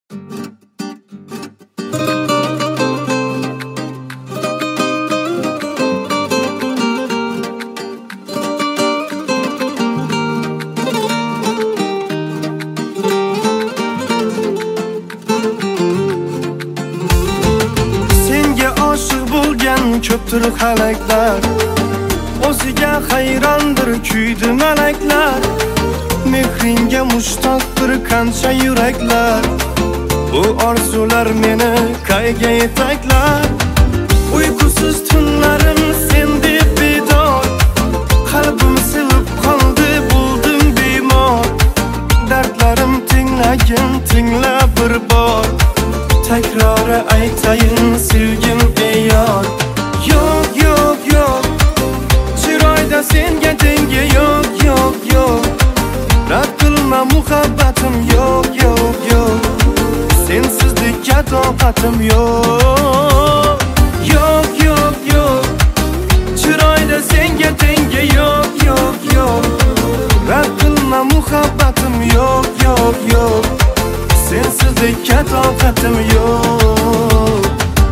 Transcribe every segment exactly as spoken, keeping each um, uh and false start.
Ko'pdir halaklar, o'ziga hayrondir kuydi malaklar. Mehringga mushtoqdir qancha yuraklar. Bu orzular meni qayga yetaklar. Uyqusiz tunlarim sen deb bedor, qalbim sevib qoldi, bo'ldim bemor. Dardlarim tinglagin, tingla bir bor. Takrori aytayin sevgim ey yor. Yok yok yok, chiroyda senga tengi yok yok yok. Rad qilma muhabbatim yok yok yok. Sensizlikka toqatim yok. Yok yok yok, chiroyda senga tengi yok yok yok. Rad qilma muhabbatim yok yok yok. Sensizlikka toqatim yok.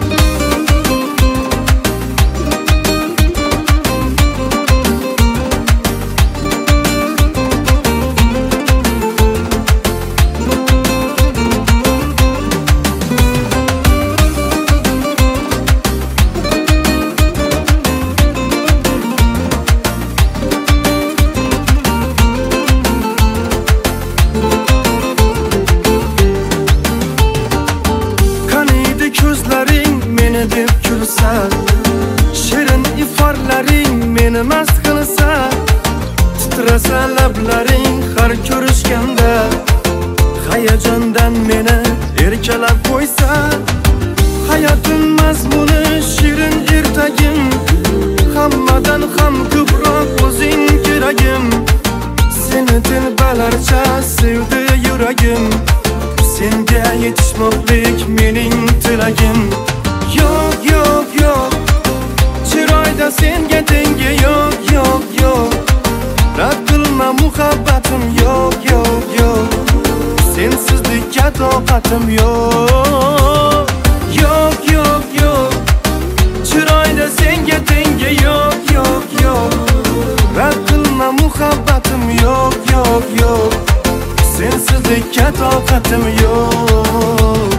Deb kulsa, shirin iforlaring meni mast qilsa, titrasa lablaring har ko'rishganda, hayajondan meni erkalab qo'ysa, hayotim mazmuni shirin ertagim, hammadan ham ko'proq o'zing keragim. Seni dilbalarcha sevdi yuragim, senga yetishmoqlik mening tilagim. Yok yok yok, chiroyda senga tengi yok yok yok. Rad qilma muhabbatim yok yok yok. Sensizlikka toqatim yok. Yok yok yok, chiroyda senga tengi yok yok yok. Rad qilma muhabbatim yok yok yok. Sensizlikka toqatim yok.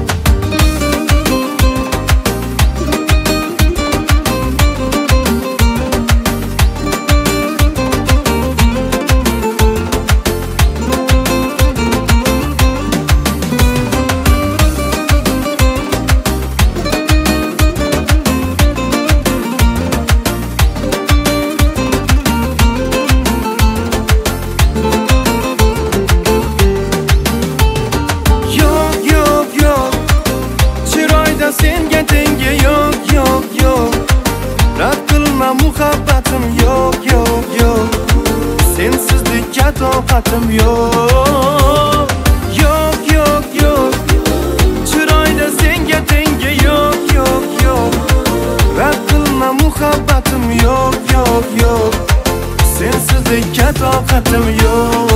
Senga tengi yok yok yok. Rad qilma muhabbatim yok yok yok. Sensizlikka toqatim yok. Yok yok yok, chiroyda senga tengi yok yok yok. Rad qilma muhabbatim yok yok yok. Sensizlikka toqatim yok.